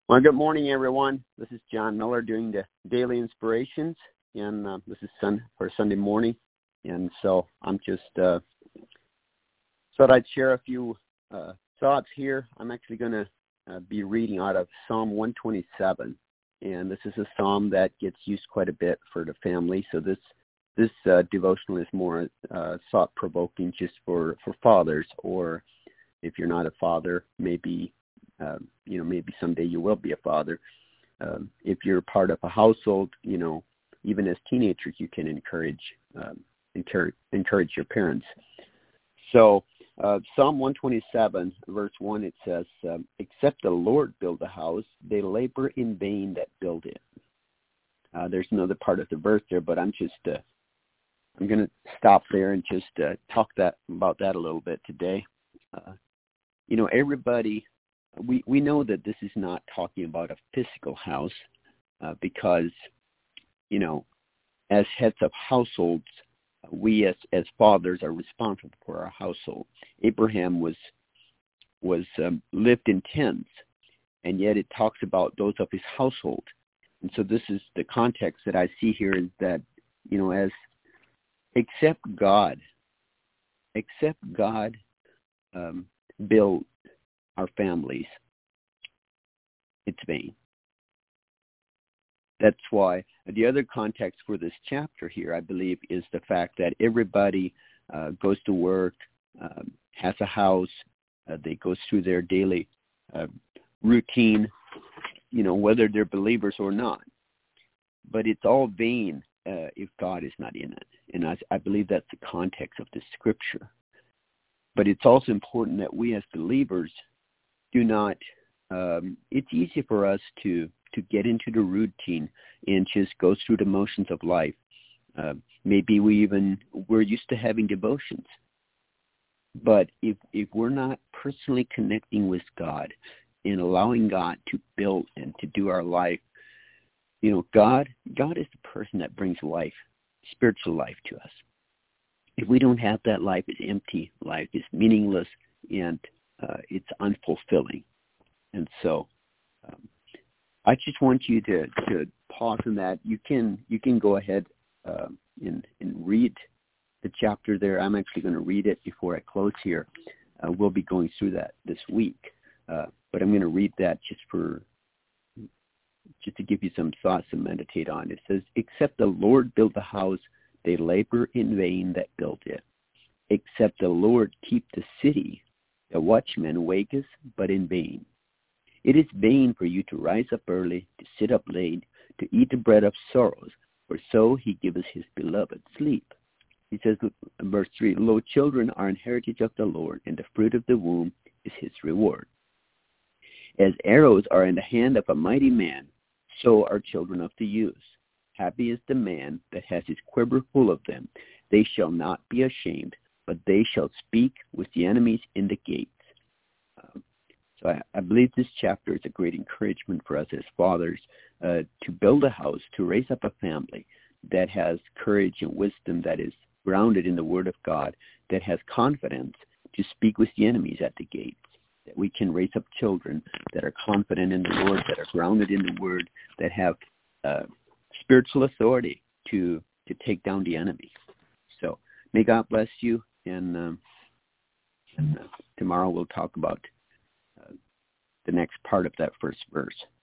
Well, good morning, everyone. This is John Miller doing the Daily Inspirations, and this is for Sunday morning. And so I'm just thought I'd share a few thoughts here. I'm actually going to be reading out of Psalm 127, and this is a psalm that gets used quite a bit for the family. So this devotional is more thought-provoking just for fathers, or if you're not a father, maybe maybe someday you will be a father. If you're part of a household, even as teenagers, you can encourage your parents. So Psalm 127, verse 1, it says, "Except the Lord build the house, they labor in vain that build it." There's another part of the verse there, but I'm going to stop there and just talk about that a little bit today. Everybody. We know that this is not talking about a physical house because, as heads of households, we as fathers are responsible for our household. Abraham was lived in tents, and yet it talks about those of his household. And so this is the context that I see here is that, except God built our families, it's vain. That's why the other context for this chapter here, I believe, is the fact that everybody goes to work, has a house, they go through their daily routine, whether they're believers or not. But it's all vain if God is not in it. And I believe that's the context of the scripture. But it's also important that we as believers do not, it's easy for us to get into the routine and just go through the motions of life. Maybe we're used to having devotions. But if we're not personally connecting with God and allowing God to build and to do our life, God is the person that brings life, spiritual life to us. If we don't have that, life is empty, life is meaningless, and it's unfulfilling. And so I just want you to pause on that. You can go ahead and read the chapter there. I'm actually going to read it before I close here. We'll be going through that this week. But I'm going to read that just to give you some thoughts to meditate on. It says, "Except the Lord build the house, they labor in vain that build it. Except the Lord keep the city, the watchman waketh, but in vain. It is vain for you to rise up early, to sit up late, to eat the bread of sorrows, for so he giveth his beloved sleep." He says, verse 3, "Lo, children are an heritage of the Lord, and the fruit of the womb is his reward. As arrows are in the hand of a mighty man, so are children of the youth. Happy is the man that has his quiver full of them. They shall not be ashamed, but they shall speak with the enemies in the gates." So I believe this chapter is a great encouragement for us as fathers to build a house, to raise up a family that has courage and wisdom, that is grounded in the Word of God, that has confidence to speak with the enemies at the gates, that we can raise up children that are confident in the Lord, that are grounded in the Word, that have spiritual authority to take down the enemy. So may God bless you, and tomorrow we'll talk about the next part of that first verse.